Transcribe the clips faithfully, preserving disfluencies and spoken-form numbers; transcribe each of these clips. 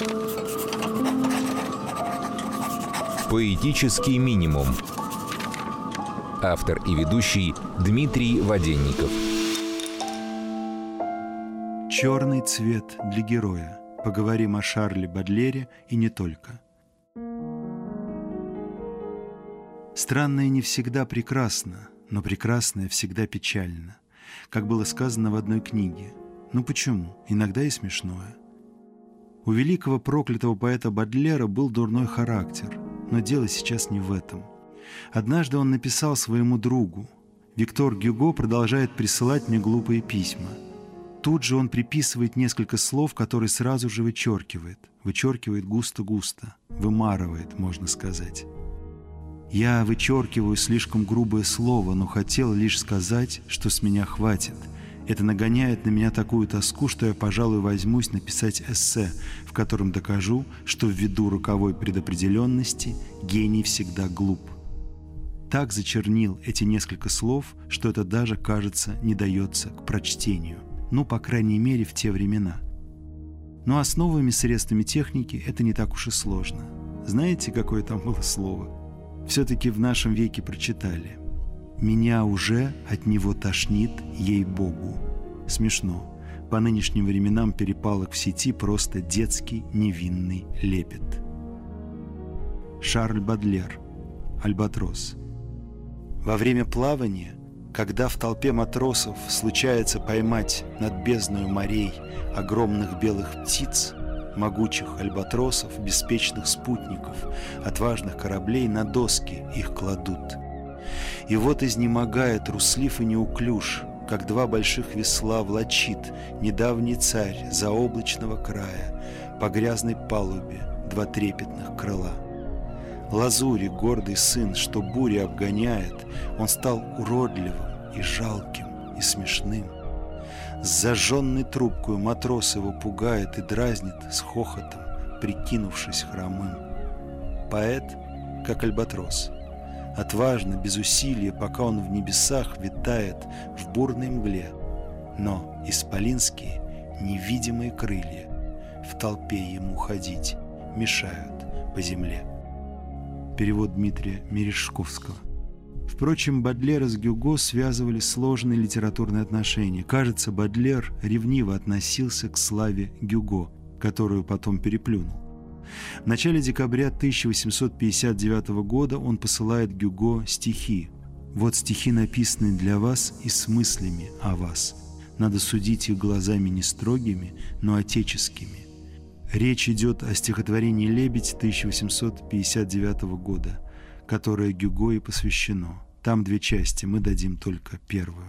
Поэтический минимум. Автор и ведущий Дмитрий Воденников. Черный цвет для героя. Поговорим о Шарле Бадлере и не только. Странное не всегда прекрасно, но прекрасное всегда печально. Как было сказано в одной книге. Ну почему? Иногда и смешное. У великого проклятого поэта Бадлера был дурной характер, но дело сейчас не в этом. Однажды он написал своему другу: «Виктор Гюго продолжает присылать мне глупые письма». Тут же он приписывает несколько слов, которые сразу же вычеркивает. Вычеркивает густо-густо, вымарывает, можно сказать. «Я вычеркиваю слишком грубое слово, но хотел лишь сказать, что с меня хватит. Это нагоняет на меня такую тоску, что я, пожалуй, возьмусь написать эссе, в котором докажу, что ввиду роковой предопределенности гений всегда глуп». Так зачернил эти несколько слов, что это даже, кажется, не дается к прочтению. Ну, по крайней мере, в те времена. Но основными средствами техники это не так уж и сложно. Знаете, какое там было слово? Все-таки в нашем веке прочитали: «Меня уже от него тошнит, ей-богу». Смешно. По нынешним временам перепалок в сети просто детский невинный лепет. Шарль Бадлер. «Альбатрос». Во время плавания, когда в толпе матросов случается поймать над бездною морей огромных белых птиц, могучих альбатросов, беспечных спутников, отважных кораблей, на доски их кладут. И вот изнемогая труслив и неуклюж, как два больших весла влачит недавний царь заоблачного края по грязной палубе два трепетных крыла. Лазури гордый сын, что бури обгоняет, он стал уродливым и жалким и смешным. С зажженной трубкою матрос его пугает и дразнит с хохотом, прикинувшись хромым. Поэт, как альбатрос, отважно, без усилия, пока он в небесах витает в бурной мгле, но исполинские невидимые крылья в толпе ему ходить мешают по земле. Перевод Дмитрия Мережковского. Впрочем, Бадлера с Гюго связывали сложные литературные отношения. Кажется, Бадлер ревниво относился к славе Гюго, которую потом переплюнул. В начале декабря тысяча восемьсот пятьдесят девятого года он посылает Гюго стихи. «Вот стихи, написанные для вас и с мыслями о вас. Надо судить их глазами не строгими, но отеческими». Речь идет о стихотворении «Лебедь» тысяча восемьсот пятьдесят девятого года, которое Гюго и посвящено. Там две части, мы дадим только первую.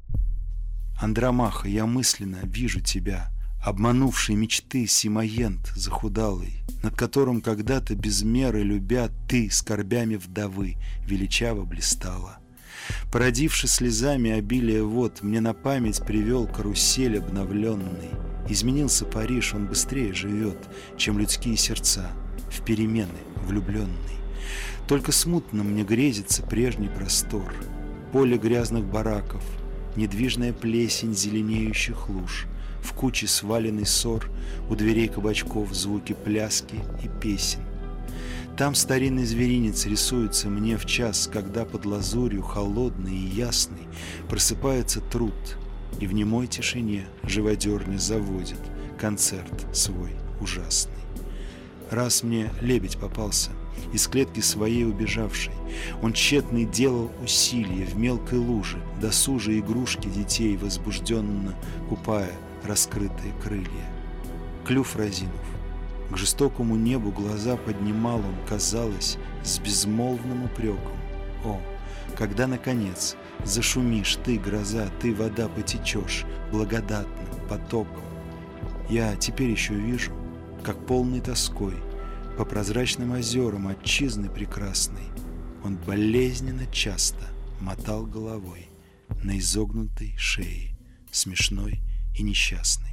«Андромаха, я мысленно вижу тебя, обманувший мечты симоент захудалый, над которым когда-то без меры любя ты скорбями вдовы величаво блистала. Породивши слезами обилие вод, мне на память привел карусель обновленный. Изменился Париж, он быстрее живет, чем людские сердца, в перемены влюбленный. Только смутно мне грезится прежний простор, поле грязных бараков, недвижная плесень зеленеющих луж, в куче сваленный ссор, у дверей кабачков звуки пляски и песен. Там старинный зверинец рисуется мне в час, когда под лазурью холодный и ясный просыпается труд, и в немой тишине живодерня заводит концерт свой ужасный. Раз мне лебедь попался, из клетки своей убежавший, он тщетный делал усилия в мелкой луже, досужие игрушки детей возбужденно купая раскрытые крылья. Клюв разинув, к жестокому небу глаза поднимал он, казалось, с безмолвным упреком. О, когда, наконец, зашумишь ты, гроза, ты, вода, потечешь благодатным потоком. Я теперь еще вижу, как полной тоской по прозрачным озерам отчизны прекрасной он болезненно часто мотал головой на изогнутой шее, смешной и несчастной.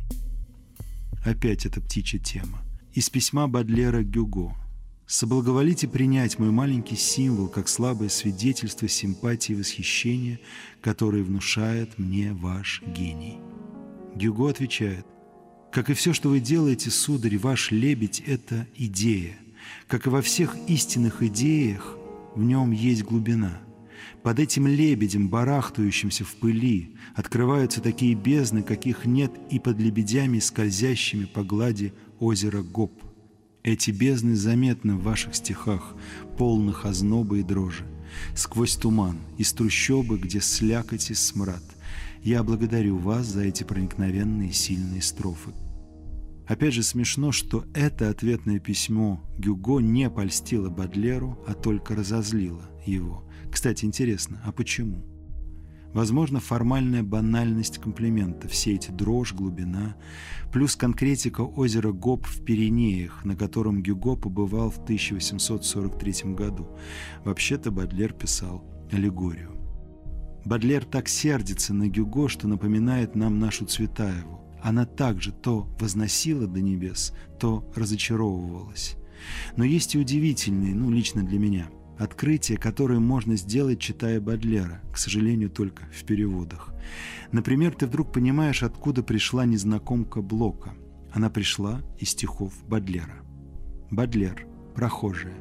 Опять эта птичья тема. Из письма Бадлера Гюго. «Соблаговолите принять мой маленький символ как слабое свидетельство симпатии и восхищения, которое внушает мне ваш гений». Гюго отвечает: Как и все, что вы делаете, сударь, ваш лебедь – это идея. Как и во всех истинных идеях, в нем есть глубина. Под этим лебедем, барахтающимся в пыли, открываются такие бездны, каких нет и под лебедями, скользящими по глади озера Гоп. Эти бездны заметны в ваших стихах, полных озноба и дрожи. Сквозь туман, из трущобы, где слякоть и смрад. Я благодарю вас за эти проникновенные сильные строфы. Опять же смешно, что это ответное письмо Гюго не польстило Бодлеру, а только разозлило его. Кстати, интересно, а почему? Возможно, формальная банальность комплимента, все эти дрожь, глубина, плюс конкретика озера Гоп в Пиренеях, на котором Гюго побывал в тысяча восемьсот сорок третьем году. Вообще-то Бодлер писал аллегорию. Бодлер так сердится на Гюго, что напоминает нам нашу Цветаеву. Она также то возносила до небес, то разочаровывалась. Но есть и удивительные, ну, лично для меня, открытия, которые можно сделать, читая Бодлера, к сожалению, только в переводах. Например, ты вдруг понимаешь, откуда пришла незнакомка Блока. Она пришла из стихов Бодлера. Бодлер, прохожая.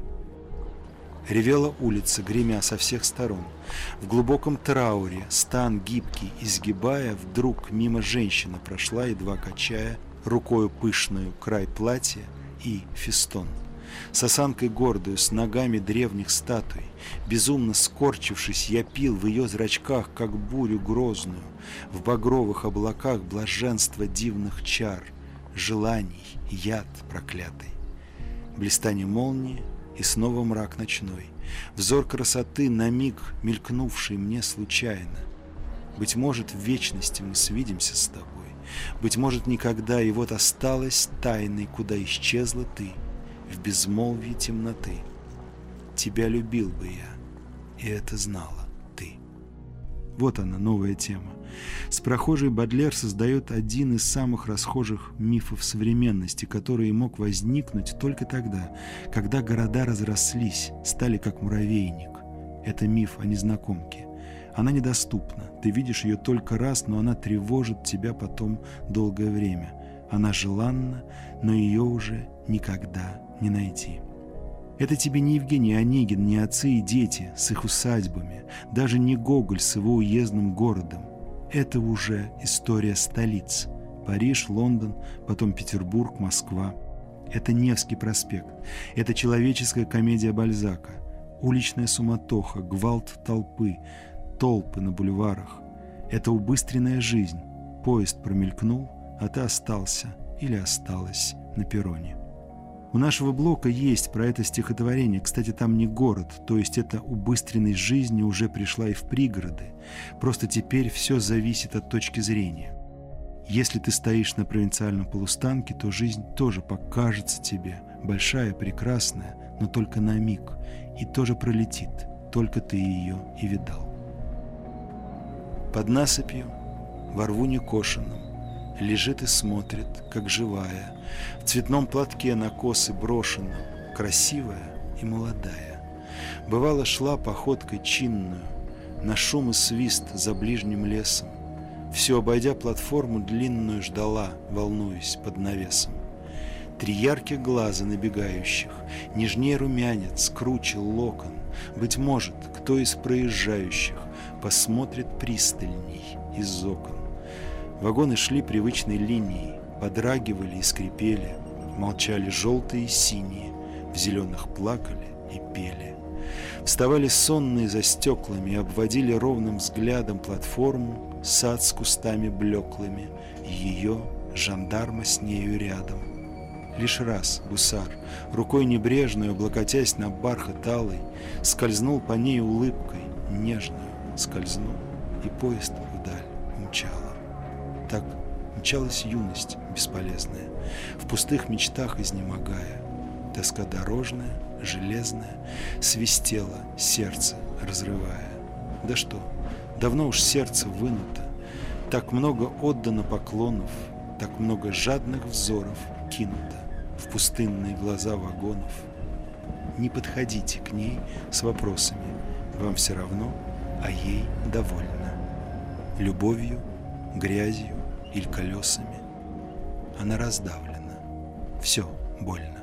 Ревела улица, гремя со всех сторон. В глубоком трауре, стан гибкий, изгибая, вдруг мимо женщина прошла, едва качая, рукою пышную край платья и фестон. С осанкой гордою, с ногами древних статуй, безумно скорчившись, я пил в ее зрачках, как бурю грозную, в багровых облаках блаженства дивных чар, желаний, яд проклятый. Блистание молнии, и снова мрак ночной, взор красоты, на миг мелькнувший мне случайно. Быть может, в вечности мы свидимся с тобой, быть может, никогда, и вот осталась тайной, куда исчезла ты, в безмолвии темноты. Тебя любил бы я, и это знала ты. Вот она, новая тема. С прохожей Бодлер создает один из самых расхожих мифов современности, который мог возникнуть только тогда, когда города разрослись, стали как муравейник. Это миф о незнакомке. Она недоступна, ты видишь ее только раз, но она тревожит тебя потом долгое время. Она желанна, но ее уже никогда не найти. Это тебе не Евгений Онегин, не отцы и дети с их усадьбами, даже не Гоголь с его уездным городом. Это уже история столиц. Париж, Лондон, потом Петербург, Москва. Это Невский проспект. Это человеческая комедия Бальзака. Уличная суматоха, гвалт толпы, толпы на бульварах. Это убыстренная жизнь. Поезд промелькнул, а ты остался или осталась на перроне. У нашего Блока есть про это стихотворение. Кстати, там не город, то есть эта убыстренность жизни уже пришла и в пригороды. Просто теперь все зависит от точки зрения. Если ты стоишь на провинциальном полустанке, то жизнь тоже покажется тебе большая, прекрасная, но только на миг, и тоже пролетит, только ты ее и видал. Под насыпью, во рву некошенном, лежит и смотрит, как живая, в цветном платке на косы брошенном, красивая и молодая. Бывало, шла походкой чинную, на шум и свист за ближним лесом, все обойдя платформу длинную ждала, волнуясь под навесом. Три ярких глаза набегающих, нежнее румянец, круче локон. Быть может, кто из проезжающих посмотрит пристальней из окон. Вагоны шли привычной линией, подрагивали и скрипели, молчали желтые и синие, в зеленых плакали и пели. Вставали сонные за стеклами и обводили ровным взглядом платформу, сад с кустами блеклыми, ее, жандарма с нею рядом. Лишь раз гусар, рукой небрежную, облокотясь на бархат алый, скользнул по ней улыбкой, нежную скользнул, и поезд вдаль умчала. Так мчалась юность бесполезная, в пустых мечтах изнемогая. Тоска дорожная, железная, свистела сердце, разрывая. Да что, давно уж сердце вынуто, так много отдано поклонов, так много жадных взоров кинуто в пустынные глаза вагонов. Не подходите к ней с вопросами, вам все равно, а ей довольно. Любовью, грязью или колесами. она раздавлена. Все больно.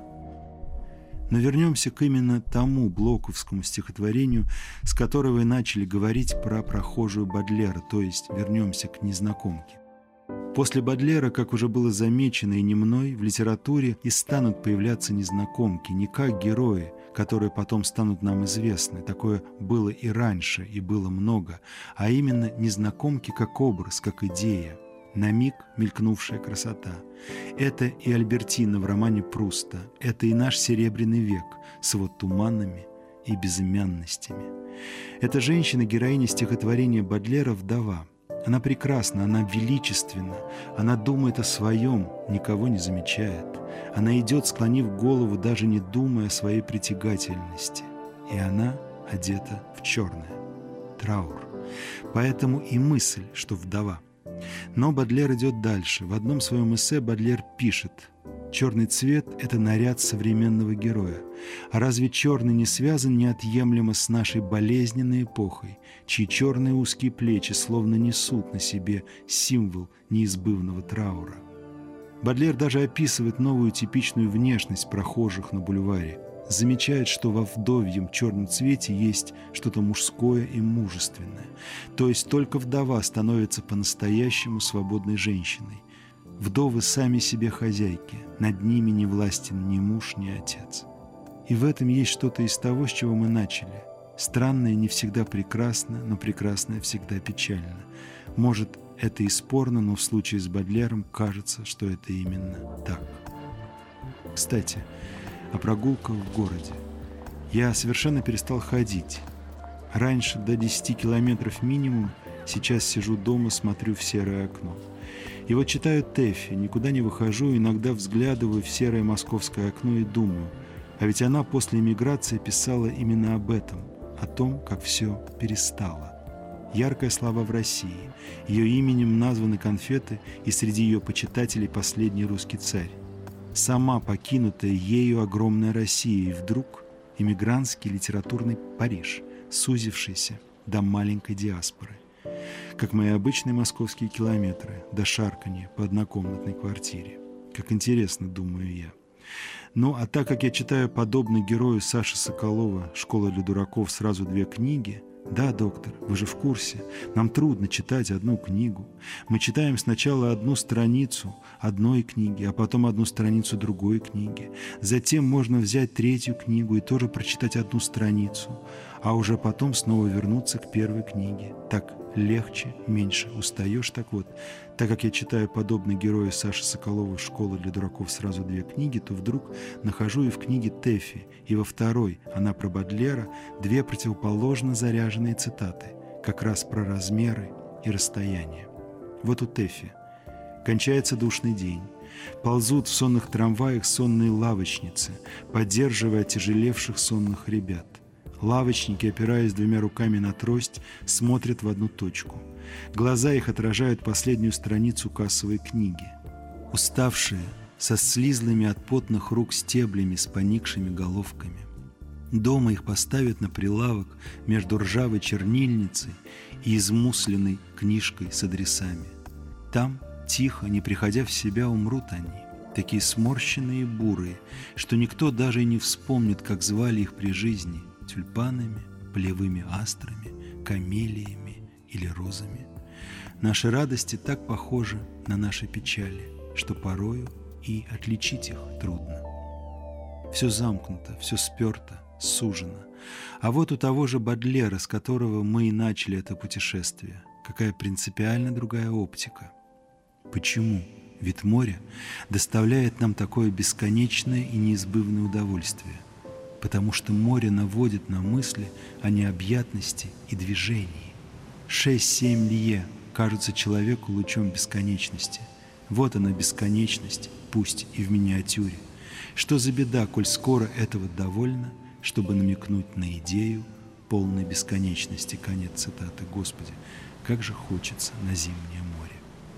Но вернемся к именно тому блоковскому стихотворению, с которого и начали говорить про прохожую Бодлера, то есть вернемся к «Незнакомке». После Бодлера, как уже было замечено и не мной, в литературе и станут появляться незнакомки, не как герои, которые потом станут нам известны. Такое было и раньше, и было много, а именно незнакомки как образ, как идея, на миг мелькнувшая красота. Это и Альбертина в романе Пруста, это и наш Серебряный век с его туманами и безымянностями. Эта женщина, героиня стихотворения Бодлера, вдова. Она прекрасна, она величественна, она думает о своем, никого не замечает. Она идет, склонив голову, даже не думая о своей притягательности. И она одета в черное. Траур. Поэтому и мысль, что вдова. Но Бодлер идет дальше. В одном своем эссе Бодлер пишет: «Черный цвет – это наряд современного героя. А разве черный не связан неотъемлемо с нашей болезненной эпохой, чьи черные узкие плечи словно несут на себе символ неизбывного траура?» Бодлер даже описывает новую типичную внешность прохожих на бульваре. Замечает, что во вдовьем черном цвете есть что-то мужское и мужественное. То есть только вдова становится по-настоящему свободной женщиной. Вдовы сами себе хозяйки, над ними не властен ни муж, ни отец. И в этом есть что-то из того, с чего мы начали. Странное не всегда прекрасно, но прекрасное всегда печально. Может, это и спорно, но в случае с Бодлером кажется, что это именно так. Кстати, о прогулках в городе. Я совершенно перестал ходить. Раньше до десяти километров минимум, сейчас сижу дома, смотрю в серое окно. И вот читаю Тэффи, никуда не выхожу, иногда взглядываю в серое московское окно и думаю, а ведь она после эмиграции писала именно об этом, о том, как все перестало. Яркая слава в России, ее именем названы конфеты, и среди ее почитателей последний русский царь. Сама покинутая ею огромная Россия, и вдруг эмигрантский литературный Париж, сузившийся до маленькой диаспоры. Как мои обычные московские километры до шарканья по однокомнатной квартире. Как интересно, думаю я. Ну, а так как я читаю подобно герою Саши Соколова «Школа для дураков» сразу две книги, да, доктор, вы же в курсе, нам трудно читать одну книгу. Мы читаем сначала одну страницу одной книги, а потом одну страницу другой книги. Затем можно взять третью книгу и тоже прочитать одну страницу, а уже потом снова вернуться к первой книге. Так легче, меньше устаешь. Так вот, так как я читаю подобно герою Саши Соколова «Школа для дураков» сразу две книги, то вдруг нахожу и в книге Тэффи, и во второй, она про Бодлера, две противоположно заряженные цитаты, как раз про размеры и расстояние. Вот у Тэффи. Кончается душный день. Ползут в сонных трамваях сонные лавочницы, поддерживая отяжелевших сонных ребят. Лавочники, опираясь двумя руками на трость, смотрят в одну точку. Глаза их отражают последнюю страницу кассовой книги. Уставшие, со слизлыми от потных рук стеблями с поникшими головками. Дома их поставят на прилавок между ржавой чернильницей и измусленной книжкой с адресами. Там, тихо, не приходя в себя, умрут они, такие сморщенные и бурые, что никто даже и не вспомнит, как звали их при жизни – тюльпанами, полевыми астрами, камелиями или розами. Наши радости так похожи на наши печали, что порою и отличить их трудно. Все замкнуто, все сперто, сужено. А вот у того же Бодлера, с которого мы и начали это путешествие, какая принципиально другая оптика. Почему вид моря доставляет нам такое бесконечное и неизбывное удовольствие? Потому что море наводит на мысли о необъятности и движении. Шесть-семь лье кажутся человеку лучом бесконечности. Вот она бесконечность, пусть и в миниатюре. Что за беда, коль скоро этого довольно, чтобы намекнуть на идею полной бесконечности. Конец цитаты. Господи, как же хочется на зимнее море.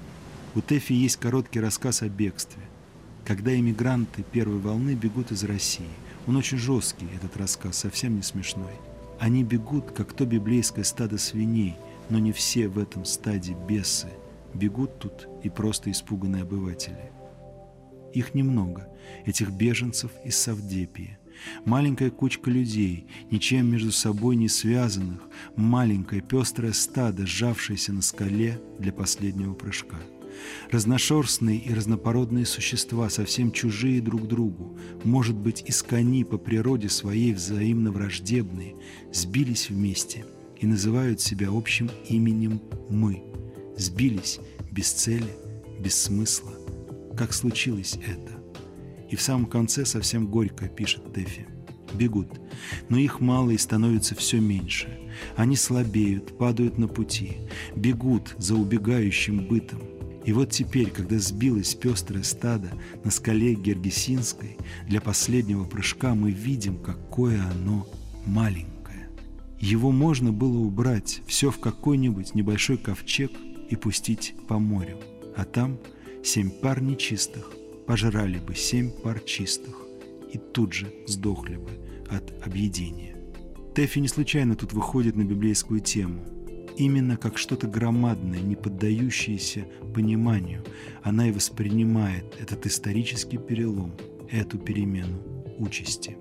У Тэффи есть короткий рассказ о бегстве. Когда эмигранты первой волны бегут из России. Он очень жесткий, этот рассказ, совсем не смешной. Они бегут, как то библейское стадо свиней, но не все в этом стаде бесы. Бегут тут и просто испуганные обыватели. Их немного, этих беженцев из Савдепии. Маленькая кучка людей, ничем между собой не связанных, маленькое пестрое стадо, сжавшееся на скале для последнего прыжка. Разношерстные и разнопородные существа, совсем чужие друг другу, может быть, искони по природе своей взаимно враждебные, сбились вместе и называют себя общим именем «мы». Сбились без цели, без смысла. Как случилось это? И в самом конце совсем горько пишет Тэфи. Бегут, но их мало и становится все меньше. Они слабеют, падают на пути, бегут за убегающим бытом. И вот теперь, когда сбилось пестрое стадо на скале Гергесинской, для последнего прыжка мы видим, какое оно маленькое. Его можно было убрать все в какой-нибудь небольшой ковчег и пустить по морю, а там семь пар нечистых пожрали бы семь пар чистых и тут же сдохли бы от объедения. Тэфи не случайно тут выходит на библейскую тему. Именно как что-то громадное, не поддающееся пониманию, она и воспринимает этот исторический перелом, эту перемену участи.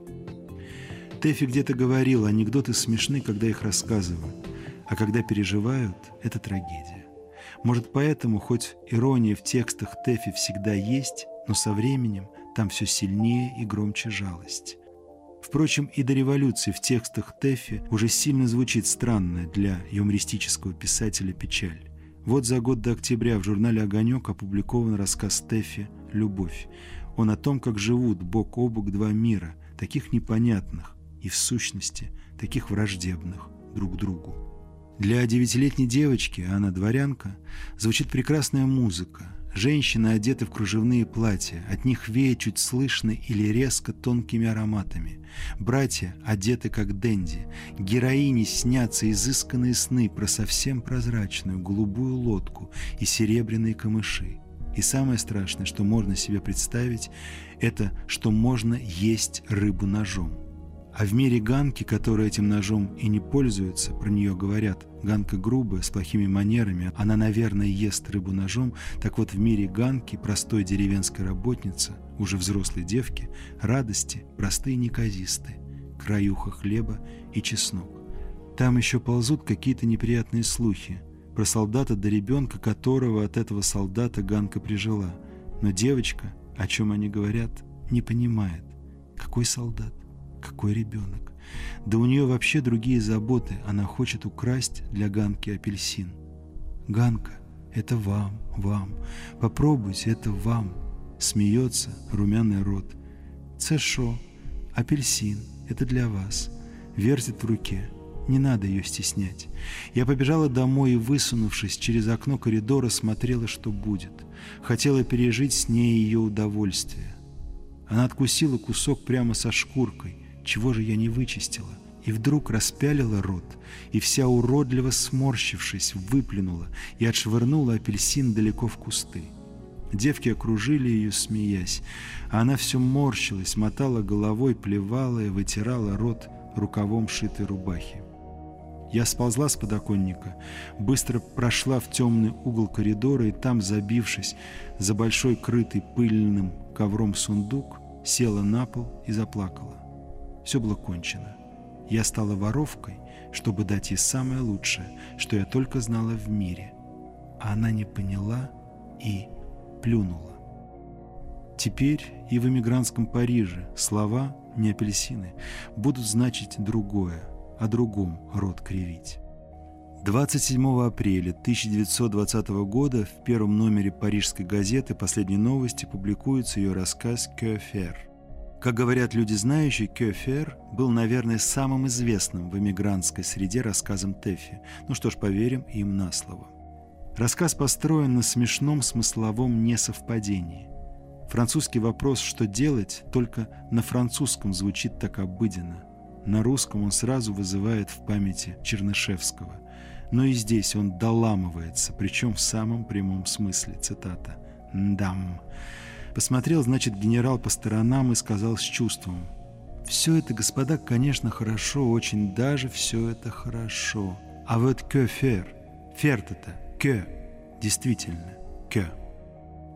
Тэфи где-то говорил, анекдоты смешны, когда их рассказывают, а когда переживают, это трагедия. Может, поэтому, хоть ирония в текстах Тэфи всегда есть, но со временем там все сильнее и громче жалость. Впрочем, и до революции в текстах Тэфи уже сильно звучит странная для юмористического писателя печаль. Вот за год до октября в журнале «Огонек» опубликован рассказ Тэфи «Любовь». Он о том, как живут бок о бок два мира, таких непонятных и, в сущности, таких враждебных друг другу. Для девятилетней девочки, а она дворянка, звучит прекрасная музыка. Женщины одеты в кружевные платья, от них веет чуть слышно или резко тонкими ароматами. Братья одеты как денди, героини снятся изысканные сны про совсем прозрачную голубую лодку и серебряные камыши. И самое страшное, что можно себе представить, это что можно есть рыбу ножом. А в мире Ганки, которая этим ножом и не пользуется, про нее говорят, Ганка грубая, с плохими манерами, она, наверное, ест рыбу ножом, так вот в мире Ганки, простой деревенской работницы, уже взрослой девки, радости простые неказисты, краюха хлеба и чеснок. Там еще ползут какие-то неприятные слухи про солдата до ребенка, которого от этого солдата Ганка прижила. Но девочка, о чем они говорят, не понимает. Какой солдат? Какой ребенок? Да у нее вообще другие заботы. Она хочет украсть для Ганки апельсин. Ганка, это вам, вам. Попробуйте, это вам. Смеется румяный рот. Це шо? Апельсин, это для вас. Вертит в руке. Не надо ее стеснять. Я побежала домой и, высунувшись через окно коридора, смотрела, что будет. Хотела пережить с ней ее удовольствие. Она откусила кусок прямо со шкуркой. Чего же я не вычистила? И вдруг распялила рот, и вся уродливо сморщившись, выплюнула и отшвырнула апельсин далеко в кусты. Девки окружили ее, смеясь, а она все морщилась, мотала головой, плевала и вытирала рот рукавом шитой рубахи. Я сползла с подоконника, быстро прошла в темный угол коридора и там, забившись за большой крытый пыльным ковром сундук, села на пол и заплакала. Все было кончено. Я стала воровкой, чтобы дать ей самое лучшее, что я только знала в мире. А она не поняла и плюнула. Теперь и в эмигрантском Париже слова, не апельсины, будут значить другое, о другом рот кривить. двадцать седьмого апреля тысяча девятьсот двадцатого года в первом номере парижской газеты «Последние новости» публикуется ее рассказ «Que faire?». Как говорят люди знающие, «Que faire?» был, наверное, самым известным в эмигрантской среде рассказом Тэфи. Ну что ж, поверим им на слово. Рассказ построен на смешном смысловом несовпадении. Французский вопрос «что делать?» только на французском звучит так обыденно. На русском он сразу вызывает в памяти Чернышевского. Но и здесь он доламывается, причем в самом прямом смысле. Цитата. «Дам». Посмотрел, значит, генерал по сторонам и сказал с чувством: «Все это, господа, конечно, хорошо, очень даже все это хорошо. А вот que faire? Faire-то-то, que, действительно, que».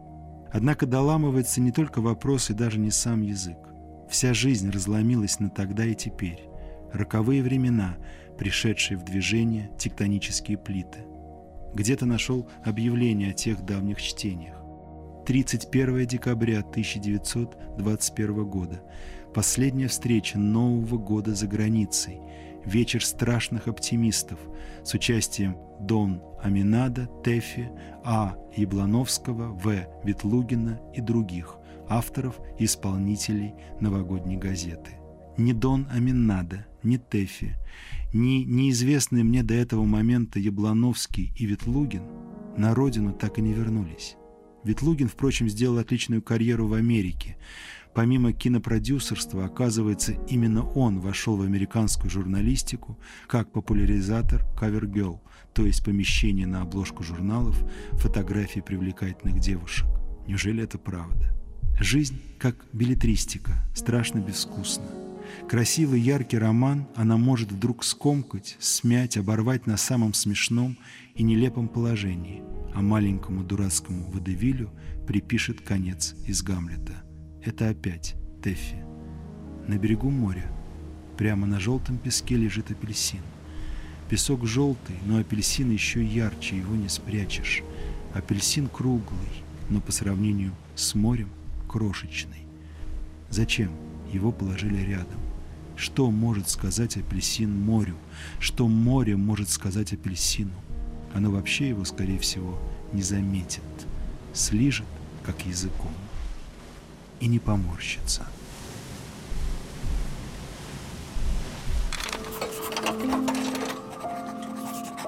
Однако доламывается не только вопрос и даже не сам язык. Вся жизнь разломилась на тогда и теперь. Роковые времена, пришедшие в движение тектонические плиты. Где-то нашел объявление о тех давних чтениях. тридцать первое декабря тысяча девятьсот двадцать первого года. Последняя встреча Нового года за границей. Вечер страшных оптимистов с участием Дон Аминада, Тэфи, А. Яблоновского, В. Ветлугина и других авторов и исполнителей новогодней газеты. Ни Дон Аминада, ни Тэфи, ни неизвестные мне до этого момента Яблоновский и Ветлугин на родину так и не вернулись. Ветлугин, впрочем, сделал отличную карьеру в Америке. Помимо кинопродюсерства, оказывается, именно он вошел в американскую журналистику как популяризатор кавер-герл, то есть помещение на обложку журналов фотографий привлекательных девушек. Неужели это правда? Жизнь как беллетристика, страшно безвкусна. Красивый яркий роман она может вдруг скомкать, смять, оборвать на самом смешном и нелепом положении, а маленькому дурацкому водевилю припишет конец из Гамлета. Это опять Тэфи. На берегу моря, прямо на желтом песке лежит апельсин. Песок желтый, но апельсин еще ярче, его не спрячешь. Апельсин круглый, но по сравнению с морем крошечный. Зачем его положили рядом? Что может сказать апельсин морю? Что море может сказать апельсину? Оно вообще его, скорее всего, не заметит, слижет, как языком, и не поморщится.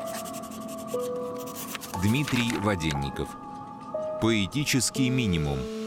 Дмитрий Воденников. Поэтический минимум.